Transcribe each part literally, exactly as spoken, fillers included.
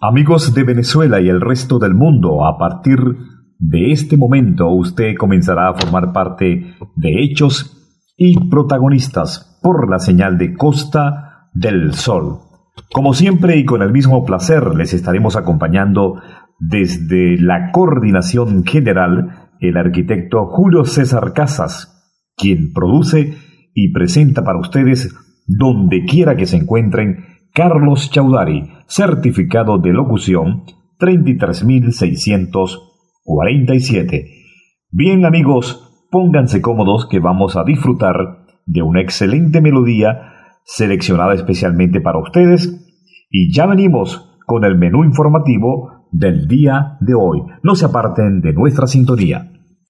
Amigos de Venezuela y el resto del mundo, a partir de este momento usted comenzará a formar parte de hechos y protagonistas por la señal de Costa del Sol. Como siempre y con el mismo placer les estaremos acompañando desde la coordinación general el arquitecto Julio César Casas, quien produce y presenta para ustedes donde quiera que se encuentren Carlos Chaudhary, certificado de locución treinta y tres mil seiscientos cuarenta y siete. Bien amigos, pónganse cómodos que vamos a disfrutar de una excelente melodía seleccionada especialmente para ustedes y ya venimos con el menú informativo del día de hoy. No se aparten de nuestra sintonía.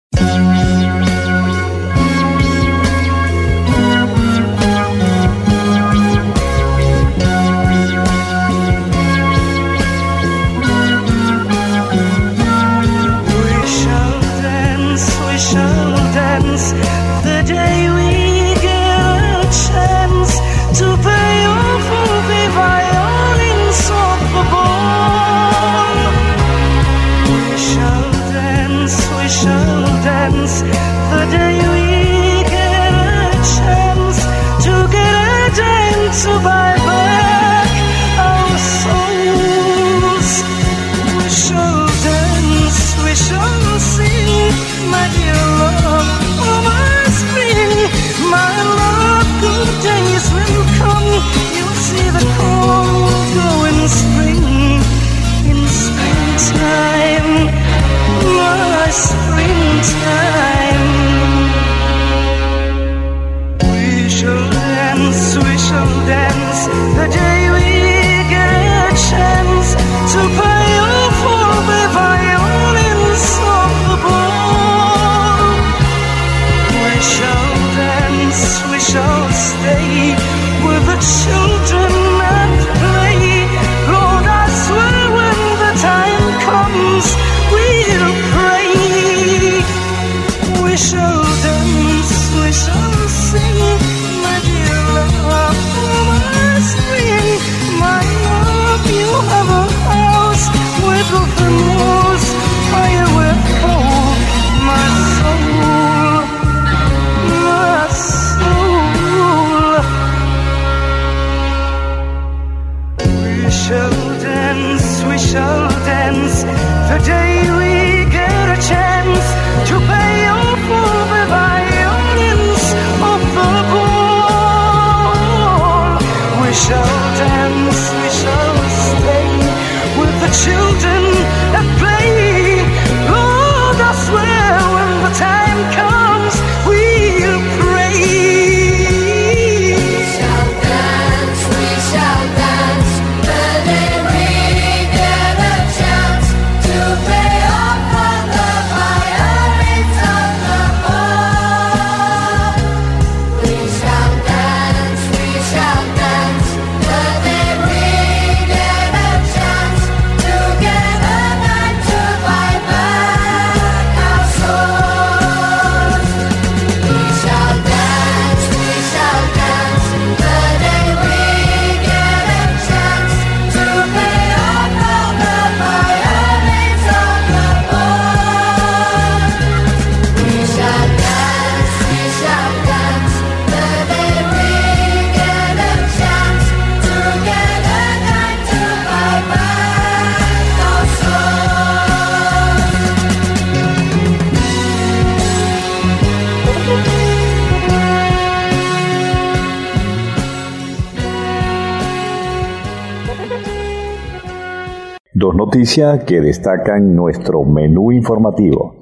Dos noticias que destacan nuestro menú informativo.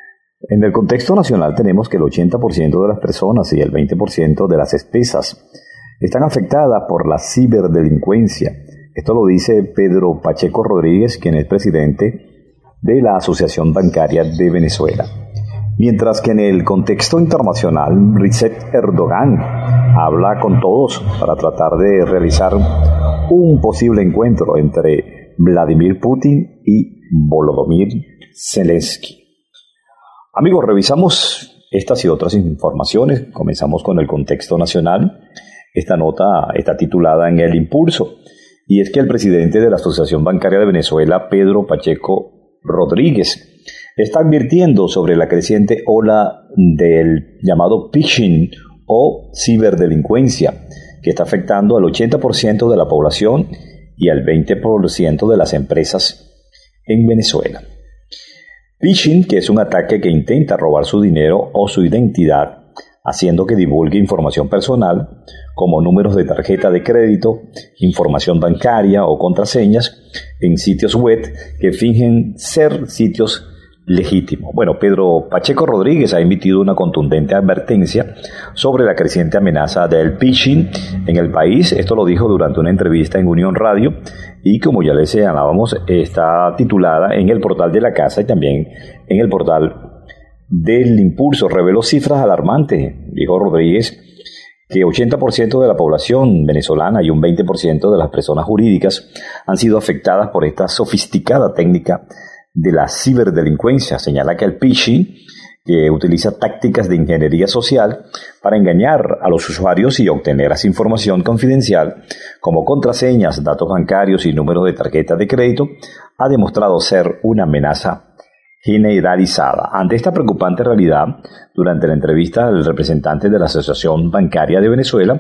En el contexto nacional tenemos que el ochenta por ciento de las personas y el veinte por ciento de las empresas están afectadas por la ciberdelincuencia. Esto lo dice Pedro Pacheco Rodríguez, quien es presidente de la Asociación Bancaria de Venezuela. Mientras que en el contexto internacional, Recep Erdogan habla con todos para tratar de realizar un posible encuentro entre Vladimir Putin y Volodymyr Zelensky. Amigos, revisamos estas y otras informaciones. Comenzamos con el contexto nacional. Esta nota está titulada en El Impulso y es que el presidente de la Asociación Bancaria de Venezuela, Pedro Pacheco Rodríguez, está advirtiendo sobre la creciente ola del llamado phishing o ciberdelincuencia, que está afectando al ochenta por ciento de la población y al veinte por ciento de las empresas en Venezuela. Phishing, que es un ataque que intenta robar su dinero o su identidad, haciendo que divulgue información personal, como números de tarjeta de crédito, información bancaria o contraseñas, en sitios web que fingen ser sitios legítimos. Bueno, Pedro Pacheco Rodríguez ha emitido una contundente advertencia sobre la creciente amenaza del phishing en el país. Esto lo dijo durante una entrevista en Unión Radio y, como ya les señalábamos, está titulada en el portal de la Casa y también en el portal del Impulso. Reveló cifras alarmantes, dijo Rodríguez, que ochenta por ciento de la población venezolana y un veinte por ciento de las personas jurídicas han sido afectadas por esta sofisticada técnica de la ciberdelincuencia. Señala que el phishing, que utiliza tácticas de ingeniería social para engañar a los usuarios y obtener así información confidencial como contraseñas, datos bancarios y números de tarjeta de crédito, ha demostrado ser una amenaza generalizada. Ante esta preocupante realidad, durante la entrevista, el representante de la Asociación Bancaria de Venezuela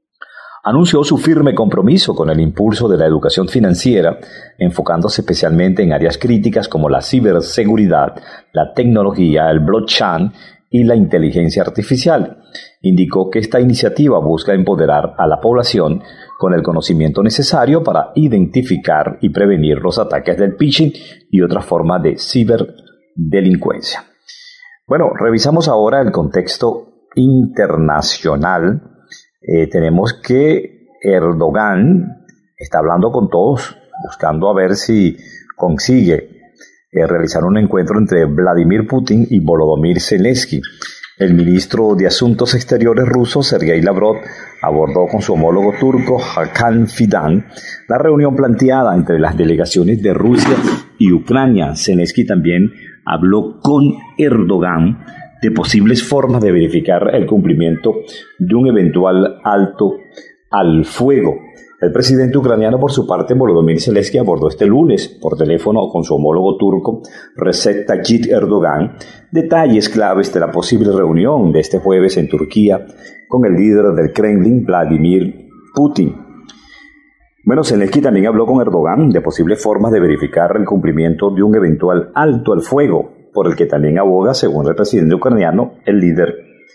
anunció su firme compromiso con el impulso de la educación financiera, enfocándose especialmente en áreas críticas como la ciberseguridad, la tecnología, el blockchain y la inteligencia artificial. Indicó que esta iniciativa busca empoderar a la población con el conocimiento necesario para identificar y prevenir los ataques del phishing y otras formas de ciberdelincuencia. Bueno, revisamos ahora el contexto internacional. Eh, tenemos que Erdogan está hablando con todos, buscando a ver si consigue eh, realizar un encuentro entre Vladimir Putin y Volodymyr Zelensky. El ministro de Asuntos Exteriores ruso, Sergei Lavrov, abordó con su homólogo turco, Hakan Fidan, la reunión planteada entre las delegaciones de Rusia y Ucrania. Zelensky también habló con Erdogan de posibles formas de verificar el cumplimiento de un eventual alto al fuego. El presidente ucraniano, por su parte, Volodymyr Zelensky, abordó este lunes por teléfono con su homólogo turco, Recep Tayyip Erdogan, detalles claves de la posible reunión de este jueves en Turquía con el líder del Kremlin, Vladimir Putin. Bueno, Zelensky también habló con Erdogan de posibles formas de verificar el cumplimiento de un eventual alto al fuego, por el que también aboga, según el presidente ucraniano, el líder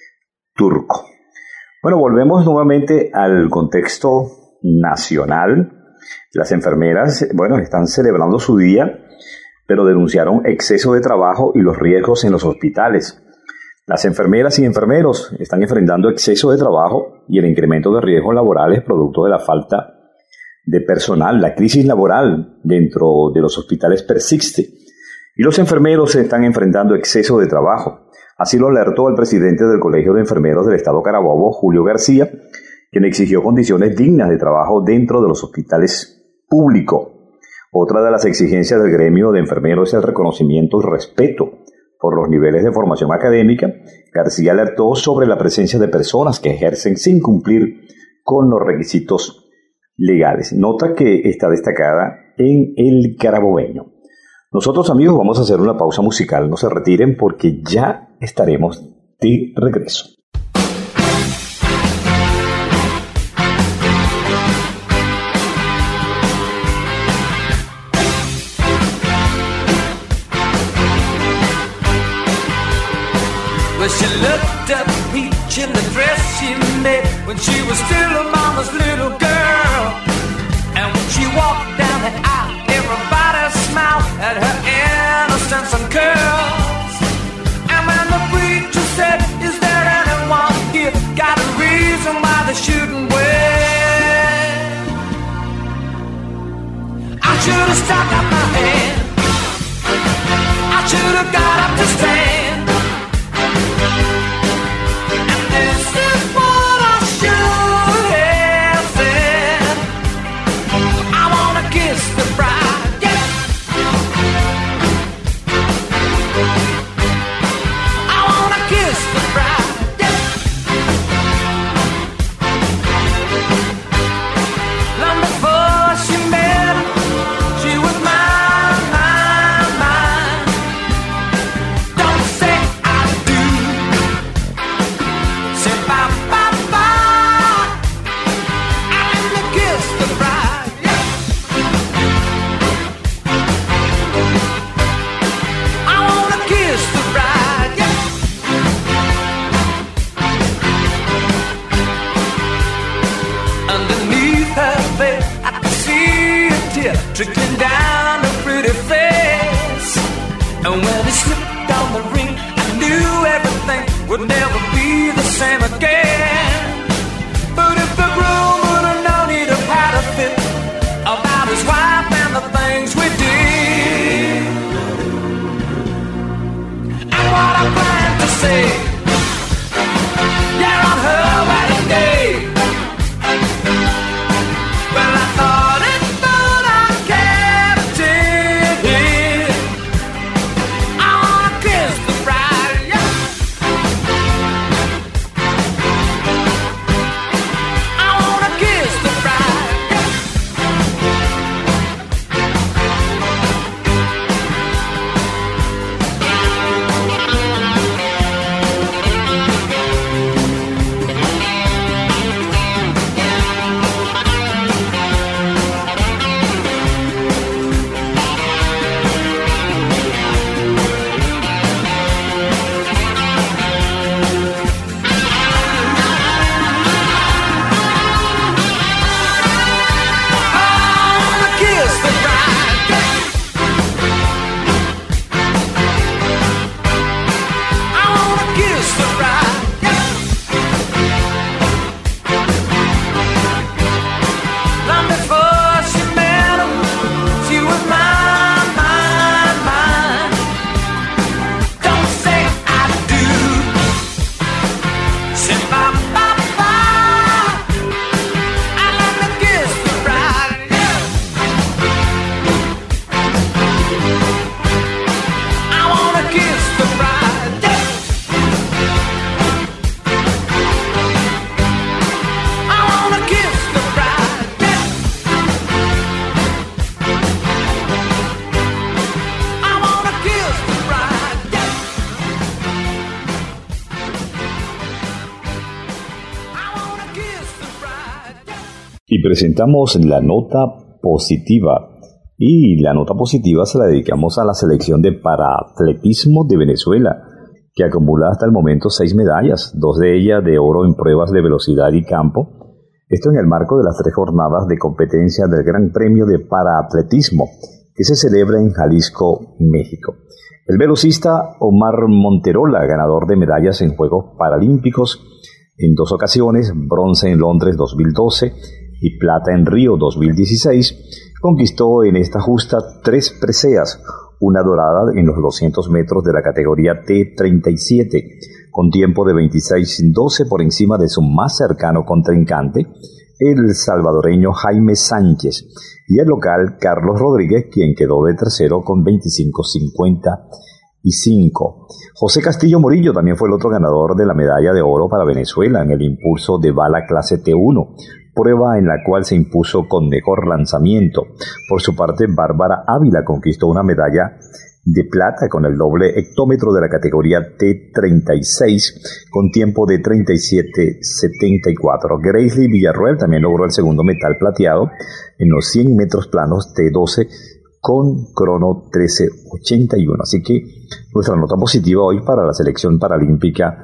turco. Bueno, volvemos nuevamente al contexto nacional. Las enfermeras, bueno, están celebrando su día, pero denunciaron exceso de trabajo y los riesgos en los hospitales. Las enfermeras y enfermeros están enfrentando exceso de trabajo y el incremento de riesgos laborales producto de la falta de personal. La crisis laboral dentro de los hospitales persiste y los enfermeros están enfrentando exceso de trabajo. Así lo alertó el presidente del Colegio de Enfermeros del Estado Carabobo, Julio García, quien exigió condiciones dignas de trabajo dentro de los hospitales públicos. Otra de las exigencias del gremio de enfermeros es el reconocimiento y respeto por los niveles de formación académica. García alertó sobre la presencia de personas que ejercen sin cumplir con los requisitos legales. Nota que está destacada en el carabobeño. Nosotros, amigos, vamos a hacer una pausa musical. No se retiren porque ya estaremos de regreso. Well, she looked up peach in the dress she made when she was still a mama's little girl. And when she walked down the aisle, everybody smiled at her innocence and curls. And when the preacher said, "Is there anyone here got a reason why they shouldn't wait?" I should have stuck up my hand. I should have got up to stand. And this is what I should have said. I wanna kiss the bride, yeah. I wanna kiss the bride, yeah. Long before she trickling down her pretty face. And when he slipped on the ring, I knew everything would never be the same again. But if the groom would have known, he'd have had a fit about his wife and the things we did. And what I plan to say, yeah, on her wedding day. Well, I thought it, but I kept it. I wanna kiss the bride, yeah. I wanna kiss the bride, yeah. Y presentamos la nota positiva. Y la nota positiva se la dedicamos a la selección de paraatletismo de Venezuela, que acumula hasta el momento seis medallas, dos de ellas de oro en pruebas de velocidad y campo. Esto en el marco de las tres jornadas de competencia del Gran Premio de Paraatletismo, que se celebra en Jalisco, México. El velocista Omar Monterola, ganador de medallas en Juegos Paralímpicos en dos ocasiones, bronce en Londres dos mil doce y plata en Río dos mil dieciséis, conquistó en esta justa tres preseas, una dorada en los doscientos metros de la categoría T treinta y siete, con tiempo de veintiséis doce por encima de su más cercano contrincante, el salvadoreño Jaime Sánchez, y el local Carlos Rodríguez, quien quedó de tercero con veinticinco cincuenta y cinco. José Castillo Morillo también fue el otro ganador de la medalla de oro para Venezuela en el impulso de bala clase T uno, prueba en la cual se impuso con mejor lanzamiento. Por su parte, Bárbara Ávila conquistó una medalla de plata con el doble hectómetro de la categoría T treinta y seis con tiempo de treinta y siete setenta y cuatro. Gracie Villarroel también logró el segundo metal plateado en los cien metros planos T doce con crono trece ochenta y uno. Así que nuestra nota positiva hoy para la selección paralímpica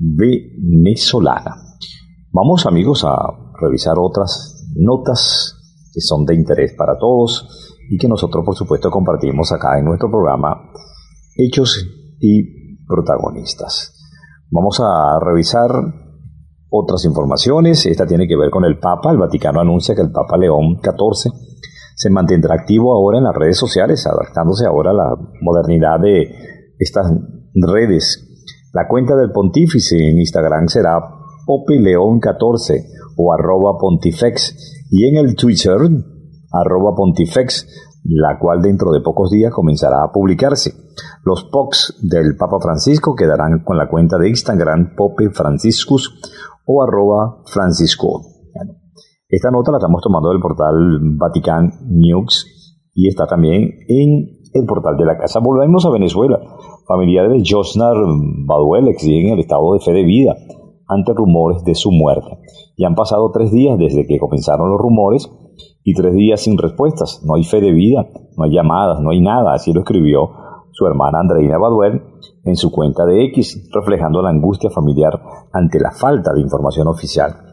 venezolana. Vamos, amigos, a revisar otras notas que son de interés para todos y que nosotros, por supuesto, compartimos acá en nuestro programa Hechos y Protagonistas. Vamos a revisar otras informaciones. Esta tiene que ver con el Papa. El Vaticano anuncia que el Papa León catorce se mantendrá activo ahora en las redes sociales, adaptándose ahora a la modernidad de estas redes. La cuenta del pontífice en Instagram será Pope León catorce o arroba pontifex, y en el Twitter arroba pontifex, la cual dentro de pocos días comenzará a publicarse. Los posts del Papa Francisco quedarán con la cuenta de Instagram Pope Franciscus o arroba Francisco. Esta nota la estamos tomando del portal Vatican News y está también en el portal de la casa. Volvemos a Venezuela. Familiares de Josnar Baduel exigen el estado de fe de vida ante rumores de su muerte. Y han pasado tres días desde que comenzaron los rumores y tres días sin respuestas. No hay fe de vida, no hay llamadas, no hay nada. Así lo escribió su hermana Andreina Baduel en su cuenta de X, reflejando la angustia familiar ante la falta de información oficial.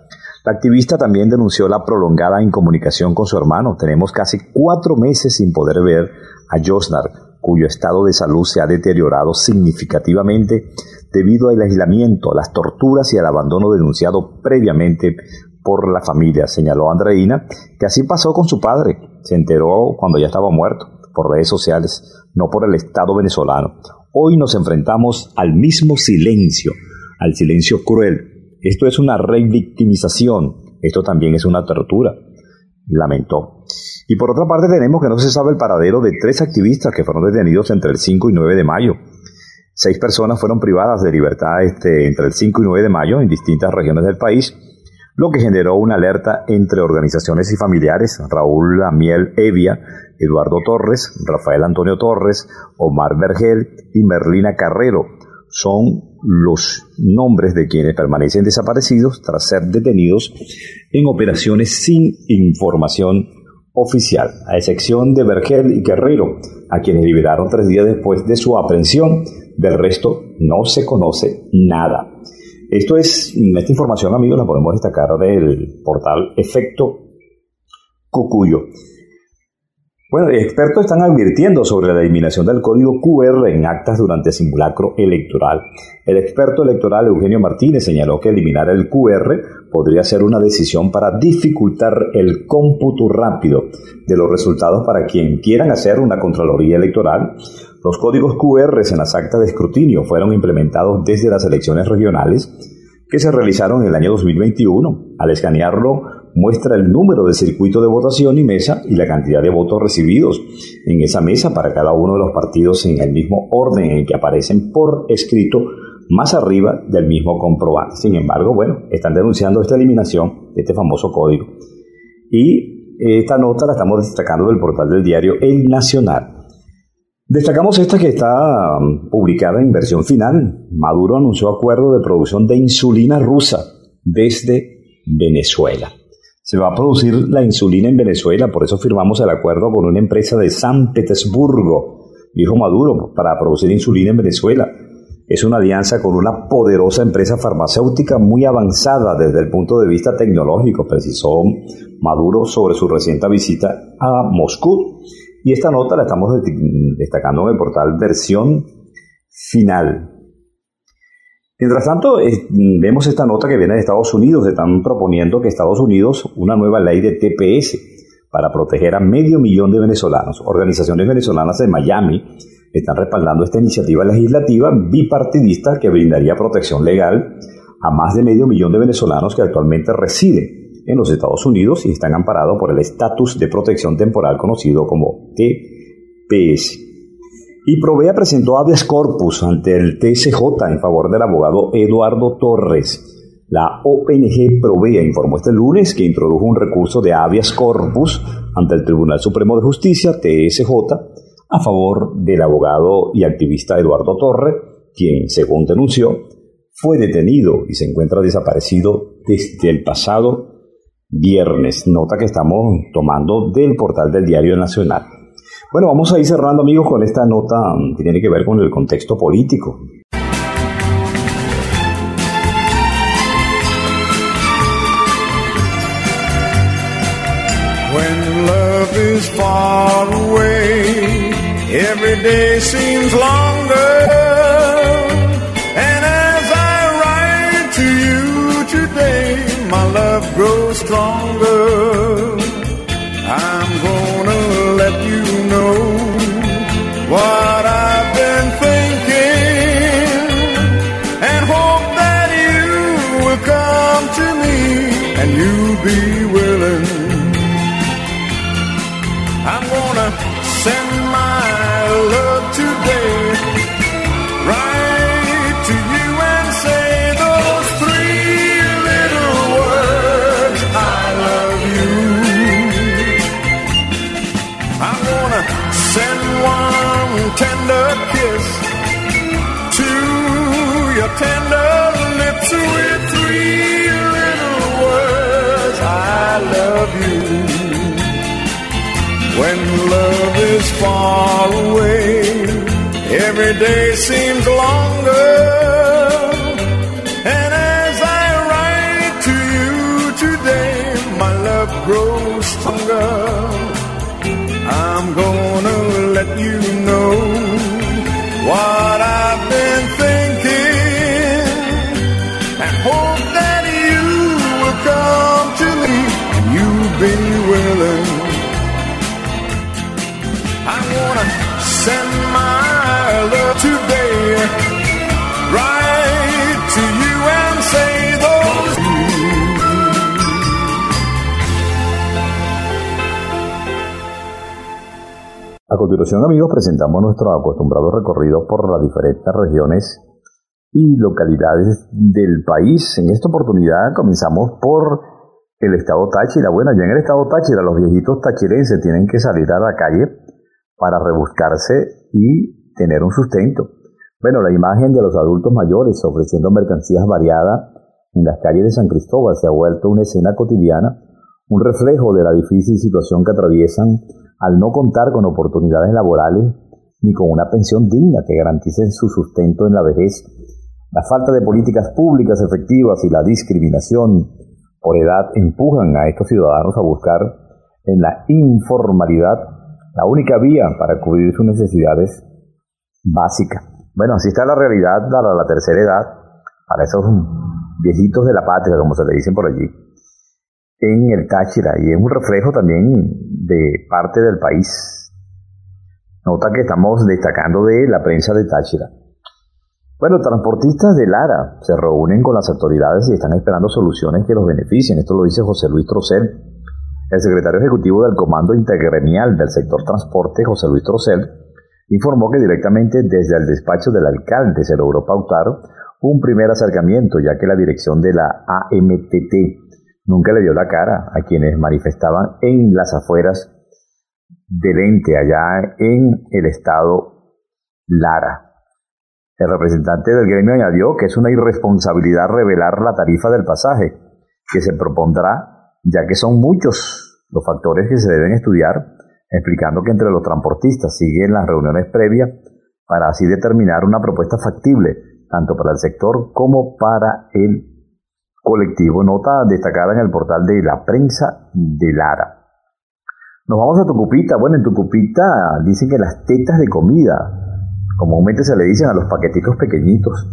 La activista también denunció la prolongada incomunicación con su hermano. Tenemos casi cuatro meses sin poder ver a Josnar, cuyo estado de salud se ha deteriorado significativamente debido al aislamiento, las torturas y al abandono denunciado previamente por la familia, señaló Andreina, que así pasó con su padre. Se enteró cuando ya estaba muerto, por redes sociales, no por el Estado venezolano. Hoy nos enfrentamos al mismo silencio, al silencio cruel. Esto es una revictimización, esto también es una tortura, lamentó. Y por otra parte tenemos que no se sabe el paradero de tres activistas que fueron detenidos entre el cinco y nueve de mayo. Seis personas fueron privadas de libertad este, entre el cinco y nueve de mayo en distintas regiones del país, lo que generó una alerta entre organizaciones y familiares. Raúl Amiel Evia, Eduardo Torres, Rafael Antonio Torres, Omar Vergel y Merlina Carrero son los nombres de quienes permanecen desaparecidos tras ser detenidos en operaciones sin información oficial, a excepción de Vergel y Guerrero, a quienes liberaron tres días después de su aprehensión. Del resto no se conoce nada. Esto es, esta información, amigos, la podemos destacar del portal Efecto Cocuyo. Bueno, expertos están advirtiendo sobre la eliminación del código Q R en actas durante simulacro electoral. El experto electoral Eugenio Martínez señaló que eliminar el Q R podría ser una decisión para dificultar el cómputo rápido de los resultados para quien quieran hacer una contraloría electoral. Los códigos Q R en las actas de escrutinio fueron implementados desde las elecciones regionales que se realizaron en el año dos mil veintiuno. Al escanearlo, muestra el número de circuito de votación y mesa y la cantidad de votos recibidos en esa mesa para cada uno de los partidos en el mismo orden en que aparecen por escrito más arriba del mismo comprobante. Sin embargo, bueno, están denunciando esta eliminación de este famoso código. Y esta nota la estamos destacando del portal del diario El Nacional. Destacamos esta que está publicada en versión final. Maduro anunció acuerdo de producción de insulina rusa desde Venezuela. Se va a producir la insulina en Venezuela, por eso firmamos el acuerdo con una empresa de San Petersburgo, dijo Maduro, para producir insulina en Venezuela. Es una alianza con una poderosa empresa farmacéutica muy avanzada desde el punto de vista tecnológico, precisó Maduro sobre su reciente visita a Moscú. Y esta nota la estamos destacando en el portal Versión Final. Mientras tanto, eh, vemos esta nota que viene de Estados Unidos. Están proponiendo que Estados Unidos una nueva ley de T P S para proteger a medio millón de venezolanos. Organizaciones venezolanas de Miami están respaldando esta iniciativa legislativa bipartidista que brindaría protección legal a más de medio millón de venezolanos que actualmente residen en los Estados Unidos y están amparados por el estatus de protección temporal conocido como T P S. Y Provea presentó habeas corpus ante el T S J en favor del abogado Eduardo Torres. La O N G Provea informó este lunes que introdujo un recurso de habeas corpus ante el Tribunal Supremo de Justicia, T S J, a favor del abogado y activista Eduardo Torres, quien, según denunció, fue detenido y se encuentra desaparecido desde el pasado viernes. Nota que estamos tomando del portal del Diario Nacional. Bueno, vamos a ir cerrando, amigos, con esta nota que tiene que ver con el contexto político. When love is far away, every day seems longer. And as I write to you today, my love grows stronger. I'm gonna let you know what I've been thinking, and hope that you will come to me and you'll be willing. I'm gonna send my love today, right to you, and say those three little words, I love you. I'm gonna send one tender kiss to your tender lips with three little words, I love you. When love is far away, every day seems longer. And as I write to you today, I wanna send my love today right to you and say those. A continuación, amigos, presentamos nuestro acostumbrado recorrido por las diferentes regiones y localidades del país. En esta oportunidad comenzamos por el estado Táchira. Bueno, ya en el estado Táchira los viejitos tachirenses tienen que salir a la calle para rebuscarse y tener un sustento. Bueno, la imagen de los adultos mayores ofreciendo mercancías variadas en las calles de San Cristóbal se ha vuelto una escena cotidiana, un reflejo de la difícil situación que atraviesan al no contar con oportunidades laborales ni con una pensión digna que garanticen su sustento en la vejez. La falta de políticas públicas efectivas y la discriminación por edad empujan a estos ciudadanos a buscar en la informalidad la única vía para cubrir sus necesidades básicas. Bueno, así está la realidad para la tercera edad, para esos viejitos de la patria, como se le dicen por allí, en el Táchira, y es un reflejo también de parte del país. Nota que estamos destacando de la prensa de Táchira. Bueno, transportistas de Lara se reúnen con las autoridades y están esperando soluciones que los beneficien. Esto lo dice José Luis Trocel. El secretario ejecutivo del Comando Intergremial del sector transporte, José Luis Trocel, informó que directamente desde el despacho del alcalde se logró pautar un primer acercamiento, ya que la dirección de la A M T T nunca le dio la cara a quienes manifestaban en las afueras del ente allá en el estado Lara. El representante del gremio añadió que es una irresponsabilidad revelar la tarifa del pasaje que se propondrá, ya que son muchos los factores que se deben estudiar, explicando que entre los transportistas siguen las reuniones previas para así determinar una propuesta factible, tanto para el sector como para el colectivo. Nota destacada en el portal de la prensa de Lara. Nos vamos a Tucupita. Bueno, en Tucupita dicen que las tetas de comida, comúnmente se le dicen a los paqueticos pequeñitos,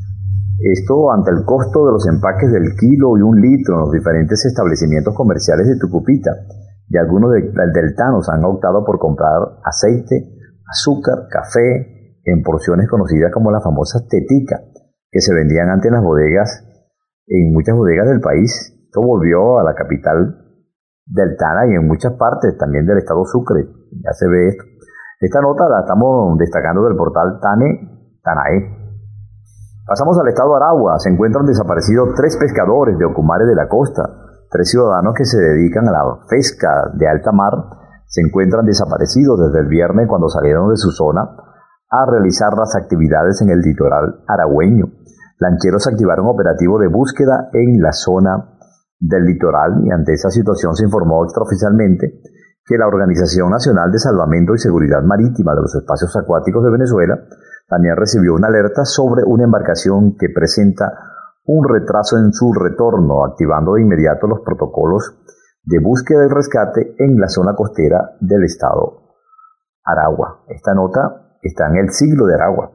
esto ante el costo de los empaques del kilo y un litro en los diferentes establecimientos comerciales de Tucupita, y algunos de, deltanos han optado por comprar aceite, azúcar, café en porciones conocidas como las famosas teticas, que se vendían antes en las bodegas, en muchas bodegas del país. Esto volvió a la capital deltana y en muchas partes también del estado Sucre. Ya se ve esto. Esta nota la estamos destacando del portal Tane, Tanae. Pasamos al estado Aragua. Se encuentran desaparecidos tres pescadores de Ocumare de la Costa. Tres ciudadanos que se dedican a la pesca de alta mar se encuentran desaparecidos desde el viernes cuando salieron de su zona a realizar las actividades en el litoral aragüeño. Lancheros activaron operativo de búsqueda en la zona del litoral y ante esa situación se informó extraoficialmente que la Organización Nacional de Salvamento y Seguridad Marítima de los Espacios Acuáticos de Venezuela también recibió una alerta sobre una embarcación que presenta un retraso en su retorno, activando de inmediato los protocolos de búsqueda y rescate en la zona costera del estado Aragua. Esta nota está en el Siglo de Aragua.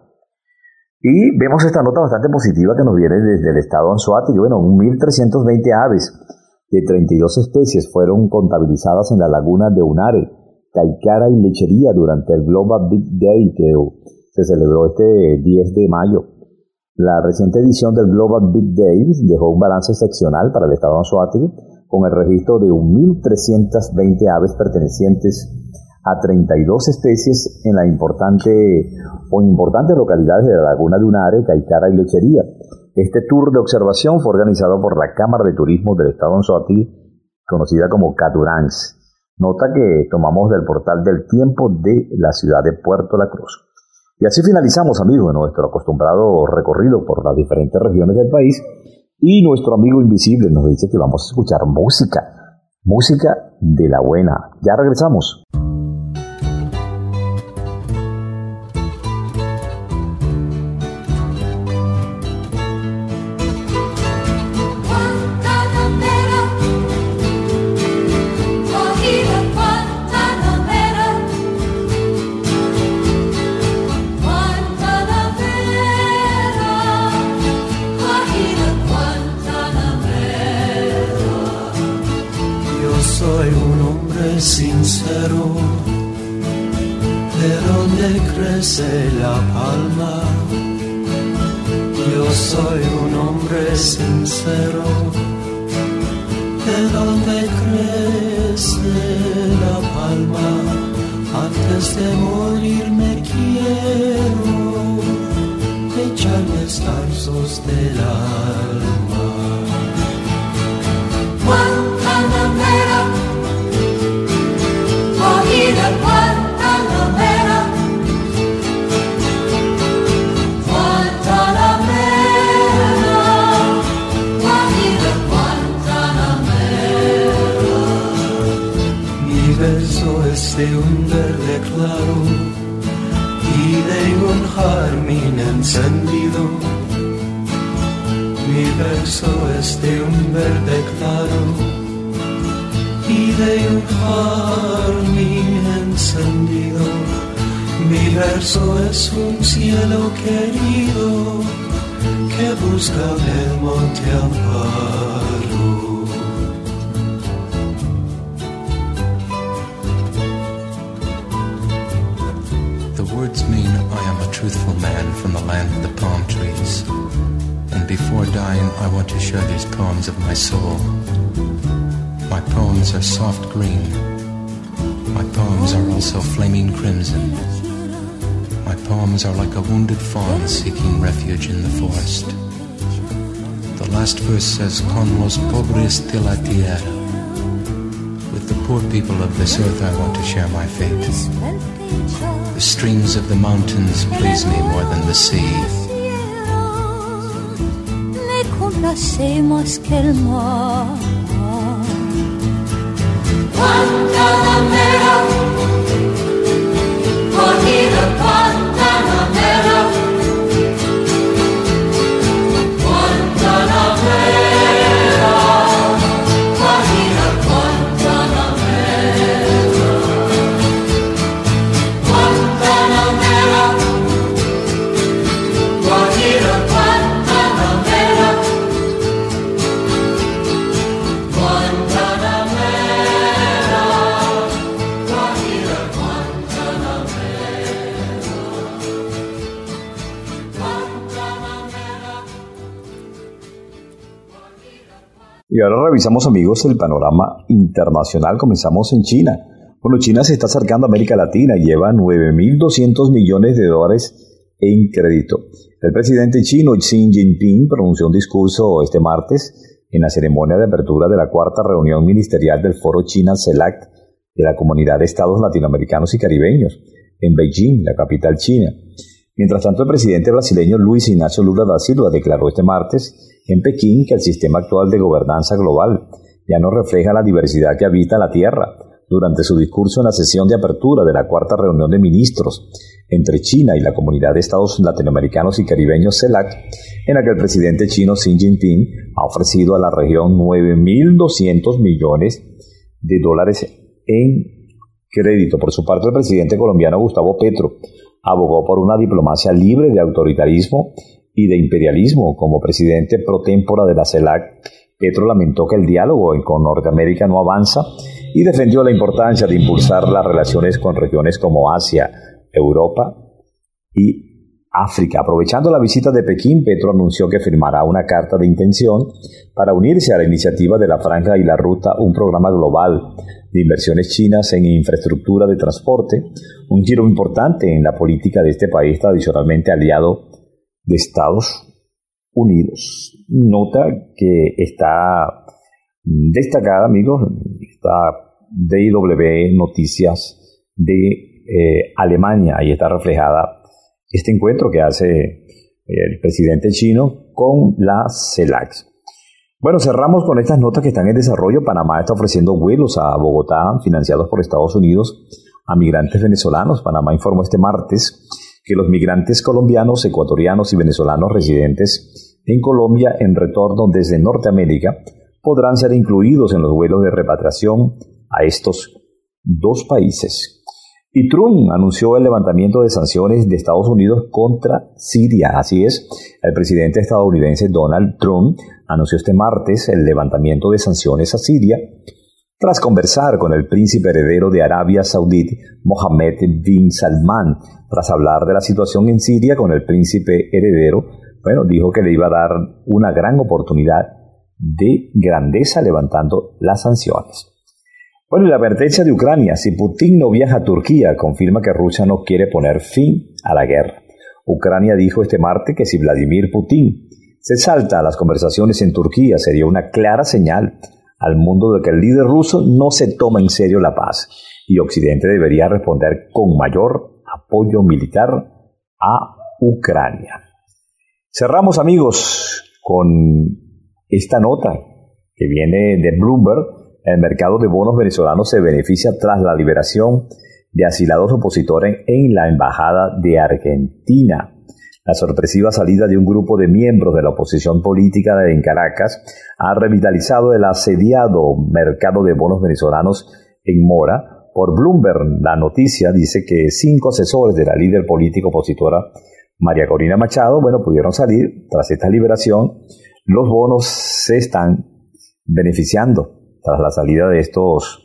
Y vemos esta nota bastante positiva que nos viene desde el estado Anzoátegui. Bueno, mil trescientas veinte aves de treinta y dos especies fueron contabilizadas en la laguna de Unare, Caicara y Lechería durante el Global Big Day que se celebró este diez de mayo. La reciente edición del Global Big Day dejó un balance excepcional para el estado Anzoátegui con el registro de mil trescientas veinte aves pertenecientes a treinta y dos especies en la importante o importantes localidades de la laguna de Unare, Caicara y Lechería. Este tour de observación fue organizado por la Cámara de Turismo del estado Anzoátegui, conocida como Caturans. Nota que tomamos del portal del Tiempo de la ciudad de Puerto La Cruz. Y así finalizamos, amigos, nuestro acostumbrado recorrido por las diferentes regiones del país. Y nuestro amigo invisible nos dice que vamos a escuchar música, música de la buena. Ya regresamos. Soy un hombre sincero, de donde crece la palma. Yo soy un hombre sincero, de donde crece la palma. Antes de morir me quiero echar descalzos del alma. Guantanamera, cogida Guantanamera, Guantanamera, cogida Guantanamera. Mi verso es de un verde claro y de un jazmín encendido. Mi verso es de un verde claro y de un jazmín encendido. Mi verso es un cielo querido que busca el monte Amparo. The words mean I am a truthful man from the land of the palm trees. And before dying, I want to share these poems of my soul. My poems are soft green. My poems are also flaming crimson. My poems are like a wounded fawn seeking refuge in the forest. The last verse says, Con los pobres de la tierra. With the poor people of this earth I want to share my fate. The streams of the mountains please me more than the sea. Le complace más que el mar. Guantanamera, cogida Guantanamera, Guantanamera, cogida Guantanamera, Guantanamera, cogida Guantanamera, Guantanamera, cogida Y ahora revisamos, amigos, el panorama internacional. Comenzamos en China. Bueno, China se está acercando a América Latina y lleva nueve mil doscientos millones de dólares en crédito. El presidente chino Xi Jinping pronunció un discurso este martes en la ceremonia de apertura de la cuarta reunión ministerial del Foro China CELAC de la Comunidad de Estados Latinoamericanos y Caribeños, en Beijing, la capital china. Mientras tanto, el presidente brasileño Luis Ignacio Lula da Silva declaró este martes en Pekín que el sistema actual de gobernanza global ya no refleja la diversidad que habita la Tierra. Durante su discurso en la sesión de apertura de la cuarta reunión de ministros entre China y la Comunidad de Estados Latinoamericanos y Caribeños CELAC, en la que el presidente chino Xi Jinping ha ofrecido a la región nueve mil doscientos millones de dólares en crédito. Por su parte, el presidente colombiano Gustavo Petro abogó por una diplomacia libre de autoritarismo y de imperialismo. Como presidente pro tempore de la CELAC, Petro lamentó que el diálogo con Norteamérica no avanza y defendió la importancia de impulsar las relaciones con regiones como Asia, Europa y África. Aprovechando la visita de Pekín, Petro anunció que firmará una carta de intención para unirse a la iniciativa de la Franja y la Ruta, un programa global de inversiones chinas en infraestructura de transporte, un giro importante en la política de este país tradicionalmente aliado de Estados Unidos. Nota que está destacada, amigos, está D W Noticias de eh, Alemania. Ahí está reflejada este encuentro que hace el presidente chino con la CELAC. Bueno, cerramos con estas notas que están en desarrollo. Panamá está ofreciendo vuelos a Bogotá financiados por Estados Unidos a migrantes venezolanos. Panamá informó este martes que los migrantes colombianos, ecuatorianos y venezolanos residentes en Colombia en retorno desde Norteamérica podrán ser incluidos en los vuelos de repatriación a estos dos países. Y Trump anunció el levantamiento de sanciones de Estados Unidos contra Siria. Así es, el presidente estadounidense Donald Trump anunció este martes el levantamiento de sanciones a Siria tras conversar con el príncipe heredero de Arabia Saudí, Mohammed bin Salman, tras hablar de la situación en Siria con el príncipe heredero, bueno, dijo que le iba a dar una gran oportunidad de grandeza levantando las sanciones. Bueno, y la advertencia de Ucrania: si Putin no viaja a Turquía, confirma que Rusia no quiere poner fin a la guerra. Ucrania dijo este martes que si Vladimir Putin se salta a las conversaciones en Turquía, sería una clara señal al mundo de que el líder ruso no se toma en serio la paz y Occidente debería responder con mayor apoyo militar a Ucrania. Cerramos, amigos, con esta nota que viene de Bloomberg. El mercado de bonos venezolanos se beneficia tras la liberación de asilados opositores en la Embajada de Argentina. La sorpresiva salida de un grupo de miembros de la oposición política en Caracas ha revitalizado el asediado mercado de bonos venezolanos en mora. Por Bloomberg, la noticia dice que cinco asesores de la líder política opositora María Corina Machado, bueno, pudieron salir. Tras esta liberación, los bonos se están beneficiando tras la salida de estos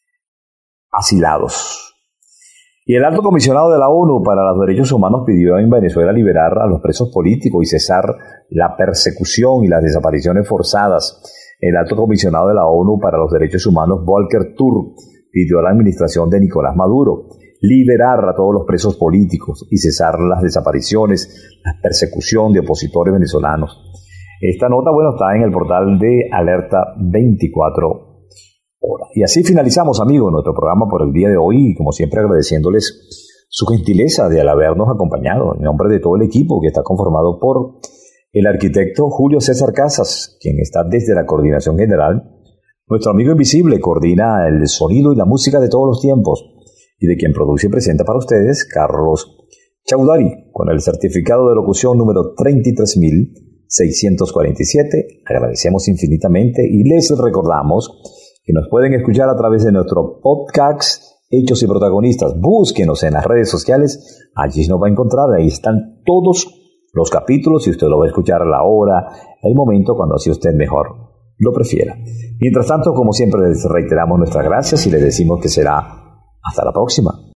asilados. Y el alto comisionado de la ONU para los Derechos Humanos pidió en Venezuela liberar a los presos políticos y cesar la persecución y las desapariciones forzadas. El alto comisionado de la ONU para los Derechos Humanos, Volker Turk, pidió a la administración de Nicolás Maduro liberar a todos los presos políticos y cesar las desapariciones, la persecución de opositores venezolanos. Esta nota, bueno, está en el portal de Alerta veinticuatro horas. Y así finalizamos, amigos, nuestro programa por el día de hoy, y como siempre agradeciéndoles su gentileza de habernos acompañado en nombre de todo el equipo que está conformado por el arquitecto Julio César Casas, quien está desde la coordinación general. Nuestro amigo invisible coordina el sonido y la música de todos los tiempos, y de quien produce y presenta para ustedes Carlos Chaudhary, con el certificado de locución número treinta y tres mil seiscientos cuarenta y siete. Agradecemos infinitamente y les recordamos que nos pueden escuchar a través de nuestro podcast Hechos y Protagonistas. Búsquenos en las redes sociales, allí nos va a encontrar, ahí están todos los capítulos y usted lo va a escuchar a la hora, el momento, cuando así usted mejor lo prefiera. Mientras tanto, como siempre, les reiteramos nuestras gracias y les decimos que será hasta la próxima.